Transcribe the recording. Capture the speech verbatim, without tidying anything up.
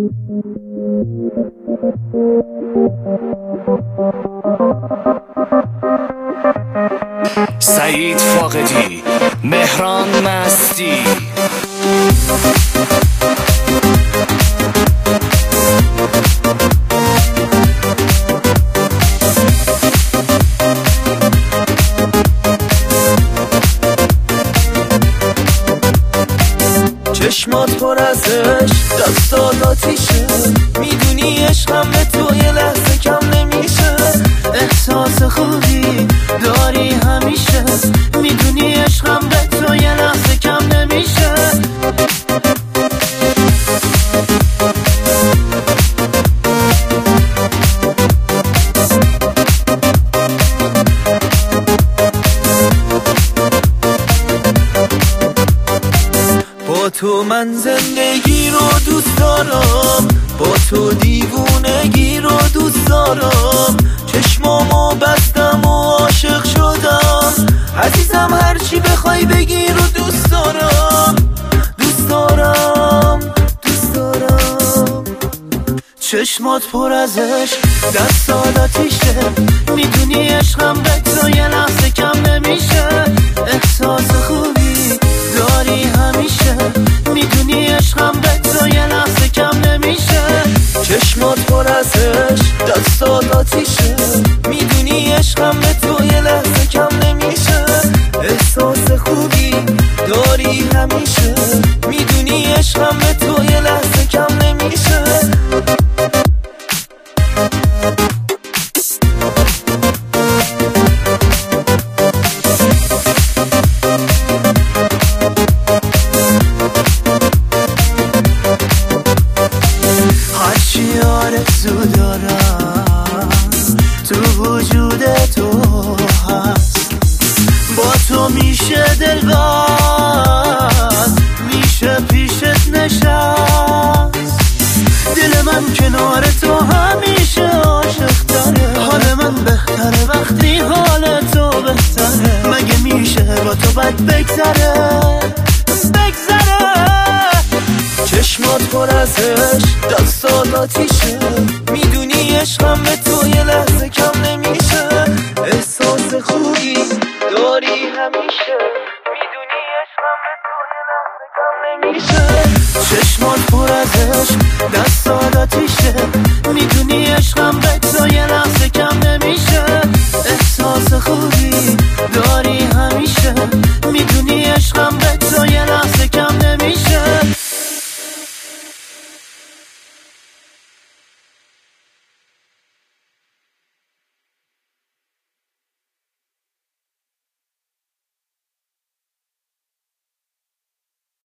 سعید فاقدی، مهران مستی. چشمات پر از عشق، دستات آتیشه، میدونی عشقم به تو یه لحظه کم نمیشه. احساس خوبی داری همیشه، میدونی عشقم به تو یه لحظه کم نمیشه. با تو من زندگی رو دوست دارم، با تو دیوونگی رو دوست دارم. چشمامو بستم و عاشق شدم، عزیزم هرچی بخوای بگی رو دوست دارم، دوست دارم، دوست دارم. چشمات پر از عشق، دستات آتیشه، میدونی عشقم به تو یه لحظه کم نمیشه. احساس خوبی داری همیشه، میدونی عشقم به تو یه لحظه کم نمیشه. چشمات پر از عشق، دستات آتیشه، میدونی عشقم به تو یه لحظه کم نمیشه. احساس خوبی داری همیشه، میدونی عشقم به تو یه لحظه کم نمیشه. هرچی آرزو دارم تو وجود تو هست، با تو میشه دلبر، میشه پیشت نشست. دل من کنار تو همیشه عاشق تره، حال من بهتره وقتی حال تو بهتره. مگه میشه با تو بد بگذره بگذره. چشمات پر از عشق، دستات آتیشه، میدونی عشقم به تو یه لحظه کم نمیشه. احساس خوبی داری همیشه، میدونی عشقم به تو یه لحظه کم نمیشه. چشمات پر از